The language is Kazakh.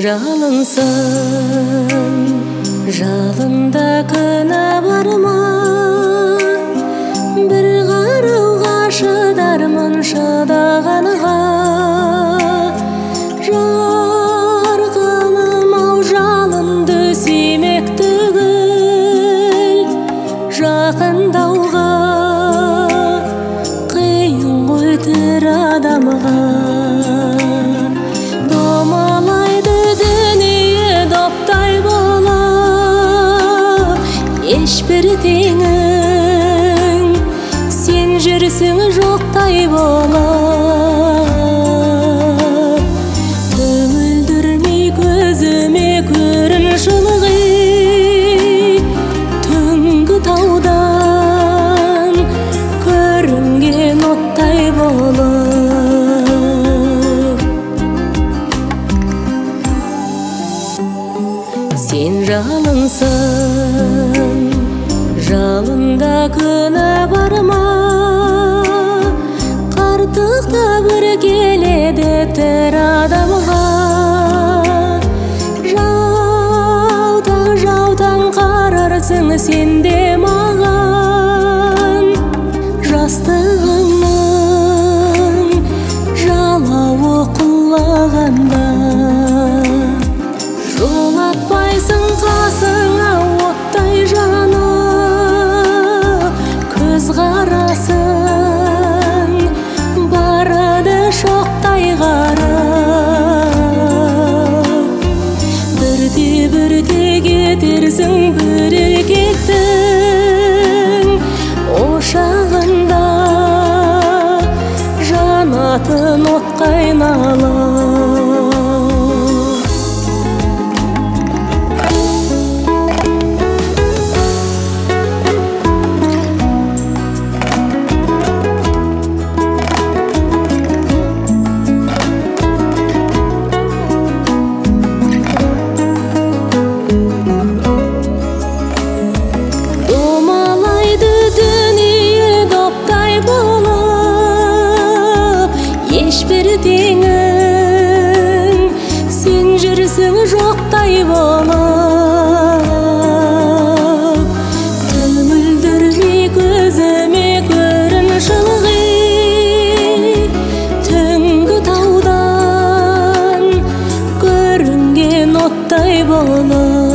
жалынсың, жалында күнә бар ма? Бір қарауға шыдармын шыдағанға. Жарқыным-ау, жалынды сүймек түгіл, жақындауға қиын ғой тірі адамға. Ешбір теңің сен жүрсің жоқтай болып, көмілдірмей көзіме көрін шылғы түнгі таудан көрінген оттай болып. Сен жалынсың, жалында күнә бар ма? Қарттықта бір келеді тірі адамға. Жаутаң қарарсың сен де маған, жастығыңның жалауы құлағанда. Жолатпайсың қасыңа оттай жанып, көз қарасың барады шоқтай қарап. Бірте кетерсің бірі кеттің ошағында, жанатын отқа айналып. Ешбір теңің сен жүрсің жоқтай болып, көмілдірмей көзіме көрін шылғы түнгі таудан көрінген оттай болып.